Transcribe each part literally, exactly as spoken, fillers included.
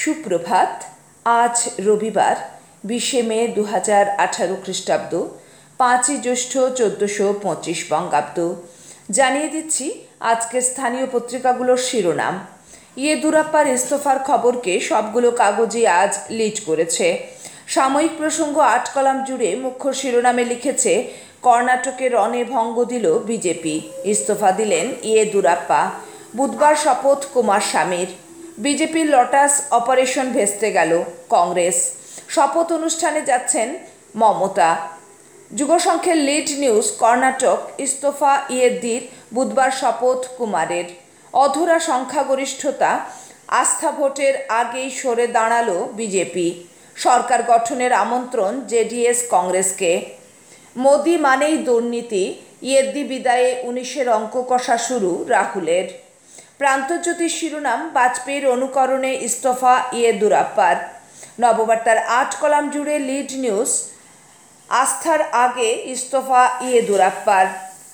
সুপ্রভাত। আজ রবিবার বিশে মে দু হাজার আঠারো খ্রিস্টাব্দ, পাঁচই জ্যৈষ্ঠ চোদ্দোশো পঁচিশ বঙ্গাব্দ। জানিয়ে দিচ্ছি আজকের স্থানীয় পত্রিকাগুলোর শিরোনাম। ইয়েদুরাপ্পার ইস্তফার খবরকে সবগুলো কাগজই আজ লিড করেছে। সাময়িক প্রসঙ্গ আট কলাম জুড়ে মুখ্য শিরোনামে লিখেছে, কর্ণাটকে রণে ভঙ্গ দিল বিজেপি, ইস্তফা দিলেন ইয়েদুরাপ্পা। বুধবার শপথ কুমারস্বামীর। বিজেপির লটাস অপারেশন ভেস্তে গেল কংগ্রেস। শপথ অনুষ্ঠানে যাচ্ছেন মমতা। যুগসংখ্যের লিড নিউজ, কর্ণাটক ইস্তফা ইয়েদ্দির, বুধবার শপথ কুমারের। অধরা সংখ্যাগরিষ্ঠতা, আস্থা ভোটের আগেই সরে দাঁড়ালো বিজেপি। সরকার গঠনের আমন্ত্রণ জেডিএস কংগ্রেসকে। মোদি মানেই দুর্নীতি, ইয়েদ্দি বিদায়ে উনিশের অঙ্ক কষা শুরু রাহুলের। প্রান্তজ্যোতির শিরোনাম, বাজপেয়ীর অনুকরণে ইস্তফা ইয়েদুরাপ্পার। নববার্তার আট কলাম জুড়ে লিড নিউজ, আস্থার আগে ইস্তফা ইয়েদুরাপ্পার।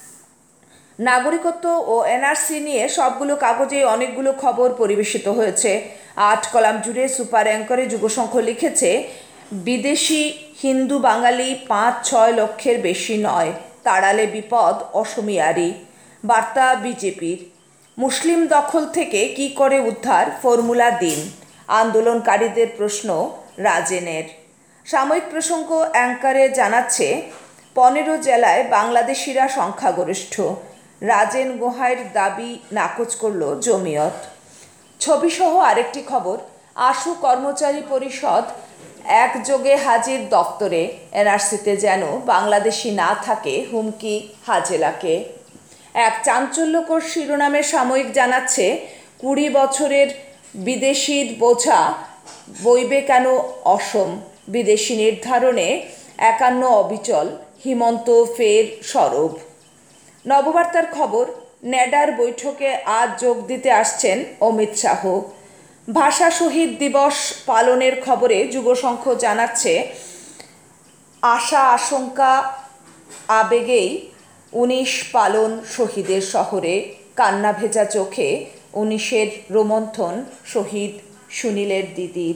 নাগরিকত্ব ও এনআরসি নিয়ে সবগুলো কাগজেই অনেকগুলো খবর পরিবেশিত হয়েছে। আট কলাম জুড়ে সুপার অ্যাঙ্করে যুগসংখ্য লিখেছে, বিদেশি হিন্দু বাঙালি পাঁচ ছয় লক্ষের বেশি নয়, তাড়ালে বিপদ অসমিয়ারই। বার্তা বিজেপির। মুসলিম দখল থেকে কি করে উদ্ধার, ফর্মুলা দিন। আন্দোলনকারীদের প্রশ্ন রাজেনের। সাময়িক প্রসঙ্গ অ্যাঙ্কারে জানাচ্ছে, পনেরো জেলায় বাংলাদেশিরা সংখ্যাগরিষ্ঠ, রাজেন গোহাইয়ের দাবি নাকচ করল জমিয়ত। ছবিসহ আরেকটি খবর, আশু কর্মচারী পরিষদ একযোগে হাজির দপ্তরে, এনআরসিতে যেন বাংলাদেশি না থাকে হুমকি হাজেলাকে। এক চাঞ্চল্যকর শিরোনামের সাময়িক জানাচ্ছে, কুড়ি বছরের বিদেশির বোঝা বইবে কেন অসম, বিদেশি নির্ধারণে একান্ন অবিচল, হিমন্ত ফের সরব। নববার্তার খবর, নেডার বৈঠকে আজ যোগ দিতে আসছেন অমিত শাহ। ভাষা শহীদ দিবস পালনের খবরে যুগসংখ্য জানাচ্ছে, আশা আশঙ্কা আবেগেই উনিশ পালন শহীদের শহরে, কান্না ভেজা চোখে উনিশের রোমন্থন শহীদ সুনীলের দিদির।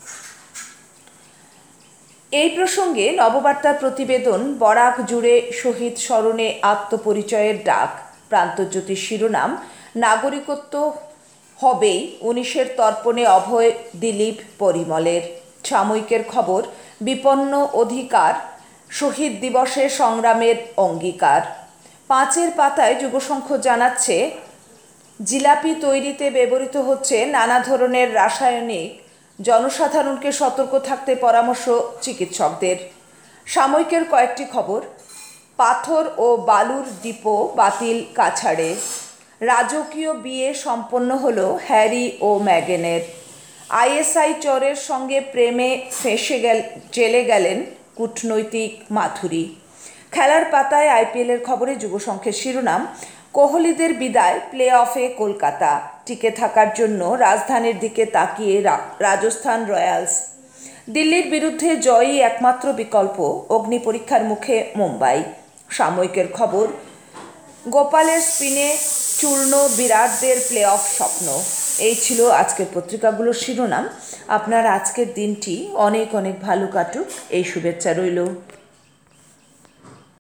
এই প্রসঙ্গে নববার্তার প্রতিবেদন, বরাক জুড়ে শহীদ স্মরণে আত্মপরিচয়ের ডাক। প্রান্তজ্যোতির শিরোনাম, নাগরিকত্ব হবেই, উনিশের তর্পণে অভয় দিলীপ পরিমলের। সাময়িকের খবর, বিপন্ন অধিকার, শহীদ দিবসে সংগ্রামের অঙ্গীকার। পাঁচের পাতায় যুগসংখ্য জানাচ্ছে, জিলাপি তৈরিতে ব্যবহৃত হচ্ছে নানা ধরনের রাসায়নিক, জনসাধারণকে সতর্ক থাকতে পরামর্শ চিকিৎসকদের। সাময়িকের কয়েকটি খবর, পাথর ও বালুর ডিপো বাতিল কাছাড়ে। রাজকীয় বিয়ে সম্পন্ন হলো হ্যারি ও মেগানের। আইএসআই চরের সঙ্গে প্রেমে ফেঁসে গেল জেলে গেলেন কূটনৈতিক মাথুরী। খেলার পাতায় আইপিএলের খবরে যুগসংখ্যের শিরোনাম, কোহলিদের বিদায়, প্লে অফে কলকাতা, টিকে থাকার জন্য রাজধানীর দিকে তাকিয়ে রাজস্থান রয়্যালস। দিল্লির বিরুদ্ধে জয়ই একমাত্র বিকল্প, অগ্নি পরীক্ষার মুখে মুম্বাই। সাময়িকের খবর, গোপালের স্পিনে চূর্ণ বিরাটদের প্লে অফ স্বপ্ন। এই ছিল আজকের পত্রিকাগুলোর শিরোনাম। আপনার আজকের দিনটি অনেক অনেক ভালো কাটুক, এই শুভেচ্ছা রইল।